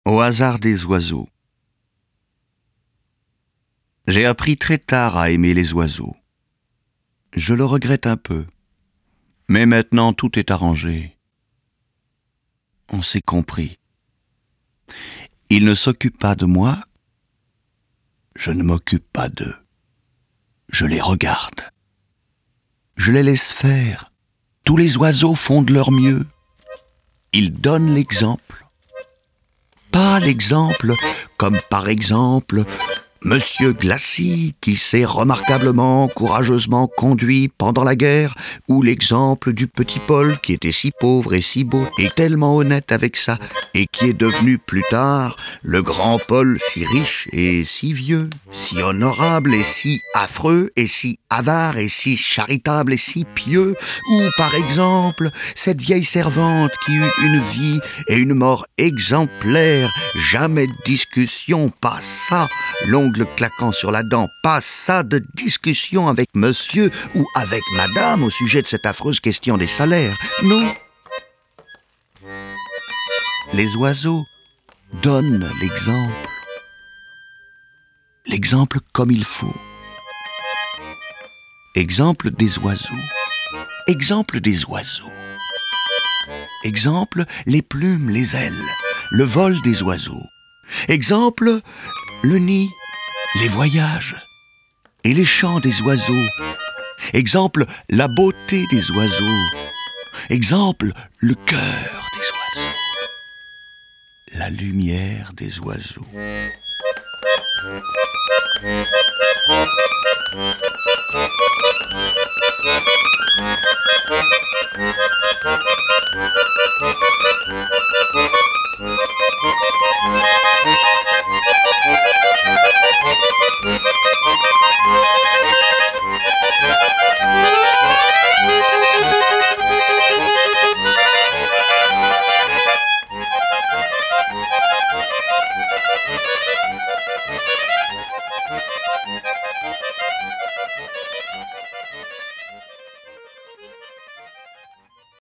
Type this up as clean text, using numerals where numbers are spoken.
Au hasard des oiseaux. J'ai appris très tard à aimer les oiseaux. Je le regrette un peu. Mais maintenant tout est arrangé. On s'est compris. Ils ne s'occupent pas de moi. Je ne m'occupe pas d'eux. Je les regarde. Je les laisse faire. Tous les oiseaux font de leur mieux. Ils donnent l'exemple. Pas l'exemple comme par exemple Monsieur Glacis qui s'est remarquablement, courageusement conduit pendant la guerre, ou l'exemple du petit Paul qui était si pauvre et si beau et tellement honnête avec ça, et qui est devenu plus tard le grand Paul si riche et si vieux, si honorable et si affreux et si avare et si charitable et si pieux, ou par exemple cette vieille servante qui eut une vie et une mort exemplaires, jamais de discussion, pas ça, l'ongle claquant sur la dent, pas ça de discussion avec monsieur ou avec madame au sujet de cette affreuse question des salaires. Non. Les oiseaux donnent l'exemple. L'exemple comme il faut. Exemple des oiseaux. Exemple des oiseaux. Exemple les plumes, les ailes, le vol des oiseaux. Exemple le nid, les voyages et les chants des oiseaux. Exemple la beauté des oiseaux. Exemple le cœur des oiseaux. La lumière des oiseaux.